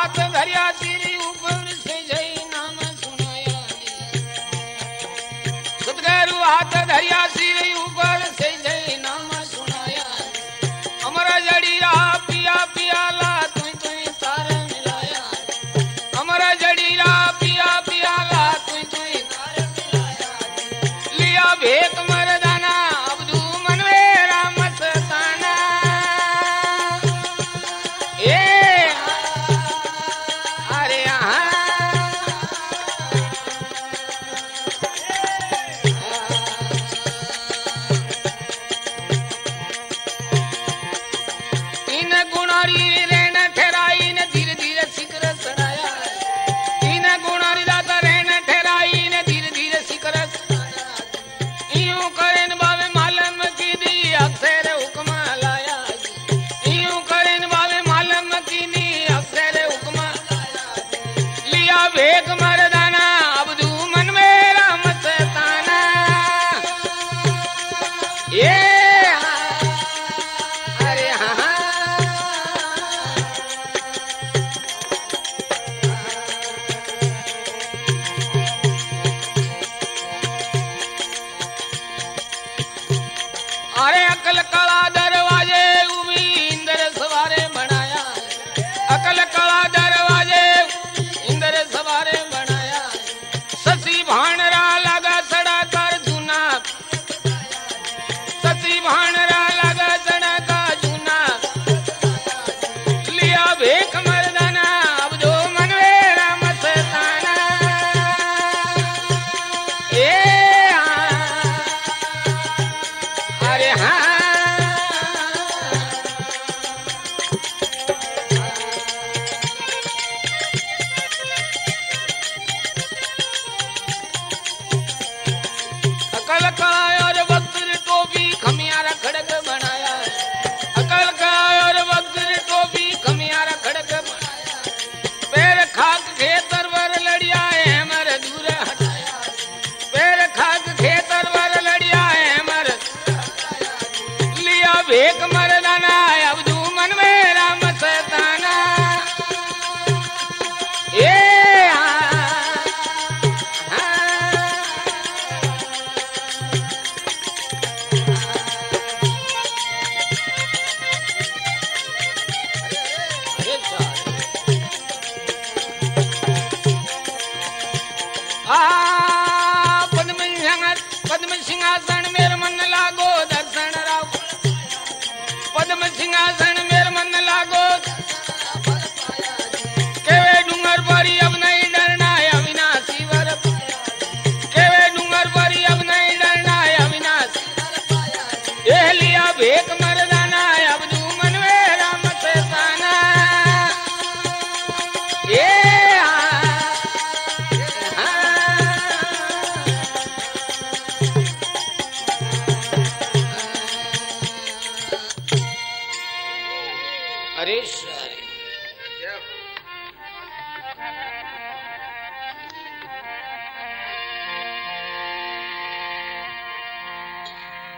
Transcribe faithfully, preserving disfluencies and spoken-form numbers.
हाथ धरिया तेरी ऊपर से जय नाम सुनाया सतगुरु हाथ धरिया तेरी ऊपर से जय नाम सुनाया अमरा जड़ी रहा पिया पियाला तुई तुई तार मिलाया अमरा जड़ी रहा पिया पियाला तुई तुई तार मिलाया लिया भेक मर्दाना अब्दू मनवेरा मस्ताना ए अरे तीन गुणारी रहन ठहराई ने धीरे धीरे शिखर चढ़ाया तीन गुणारी दाता रहन ठहराई ने धीरे धीरे शिखर यूं करेन बावे मालम की दी अक्षर हुक्म लाया यूं करेन बावे मालम की दी अक्षर हुक्म लिया भेक मर्दाना अब्दू मन मेरा मस्ताना ये अरे हाँ अरे अकल कला दरवाजे उभी इंद्र सवारे बनाया अकल कला दरवाजे इंद्र सवारे बनाया ससी भाणरा लगा सड़ा कर जूना ससी भाणरा लगा सड़ा का जूना लिया भेक मर्दाना अब दो मनवेरा मस्ताना ए अरे हाँ अकल का और वक्त टोपी खमियारा खड़क बनाया अकल का और वक्त टोपी खमियारा खड़क बनाया पैर खाक खेतर वर लड़िया है मर दूर हटाया पैर खाक खेतर वर लड़िया है मर लिया भेक मर्दाना अब्दू मन मेरा मस्ताना ए आ पद्म सिंहासन पद्म सिंहासन मेर मन लागो दर्शन राव पद्म सिंहासन मेर मन लागो केवे डूंगर परी अब नहीं डरना है अविनाशी वर केवे डूंगर परी अब नहीं डरना है अविनाशी ये लिया भेक मर्दाना अब्दू मनवेरा मस्ताना ये अरे